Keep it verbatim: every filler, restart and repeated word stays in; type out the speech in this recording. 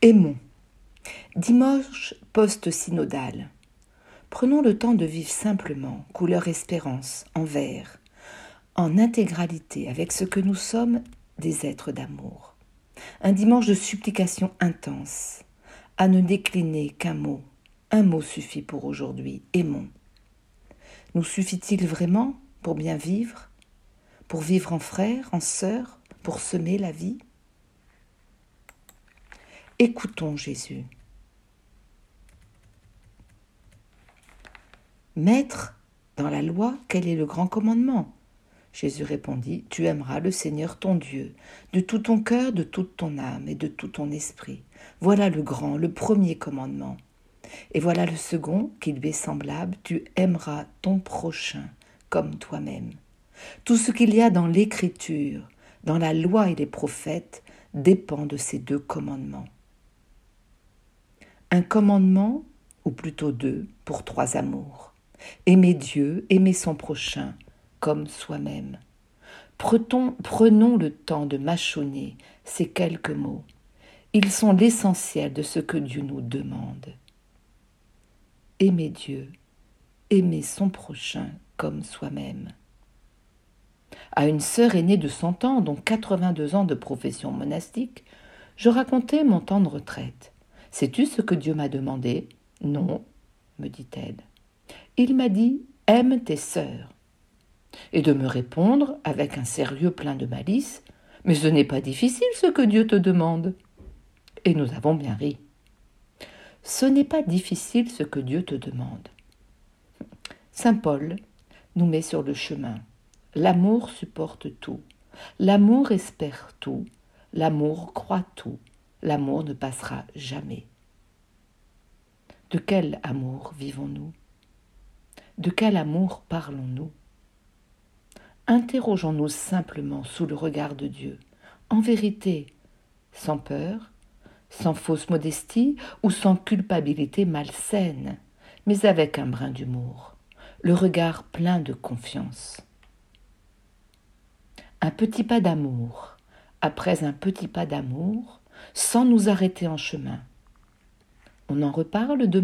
Aimons. Dimanche post-synodal. Prenons le temps de vivre simplement, couleur espérance, en vert, en intégralité avec ce que nous sommes, des êtres d'amour. Un dimanche de supplication intense, à ne décliner qu'un mot. Un mot suffit pour aujourd'hui, aimons. Nous suffit-il vraiment pour bien vivre, pour vivre en frères, en sœurs, pour semer la vie? Écoutons Jésus. Maître, dans la loi, quel est le grand commandement? Jésus répondit, tu aimeras le Seigneur ton Dieu, de tout ton cœur, de toute ton âme et de tout ton esprit. Voilà le grand, le premier commandement. Et voilà le second, qui lui est semblable, tu aimeras ton prochain comme toi-même. Tout ce qu'il y a dans l'Écriture, dans la loi et les prophètes, dépend de ces deux commandements. Un commandement, ou plutôt deux, pour trois amours. Aimer Dieu, aimer son prochain, comme soi-même. Prenons, prenons le temps de mâchonner ces quelques mots. Ils sont l'essentiel de ce que Dieu nous demande. Aimer Dieu, aimer son prochain comme soi-même. À une sœur aînée de cent ans, dont quatre-vingt-deux ans de profession monastique, je racontais mon temps de retraite. « Sais-tu ce que Dieu m'a demandé ?»« Non, me dit-elle. Il m'a dit « aime tes sœurs ». Et de me répondre, avec un sérieux plein de malice, « mais ce n'est pas difficile ce que Dieu te demande ». Et nous avons bien ri. Ce n'est pas difficile ce que Dieu te demande. Saint Paul nous met sur le chemin. L'amour supporte tout. L'amour espère tout. L'amour croit tout. L'amour ne passera jamais. De quel amour vivons-nous? De quel amour parlons-nous? Interrogeons-nous simplement sous le regard de Dieu, en vérité, sans peur, sans fausse modestie ou sans culpabilité malsaine, mais avec un brin d'humour, le regard plein de confiance. Un petit pas d'amour, après un petit pas d'amour, sans nous arrêter en chemin. On en reparle demain ?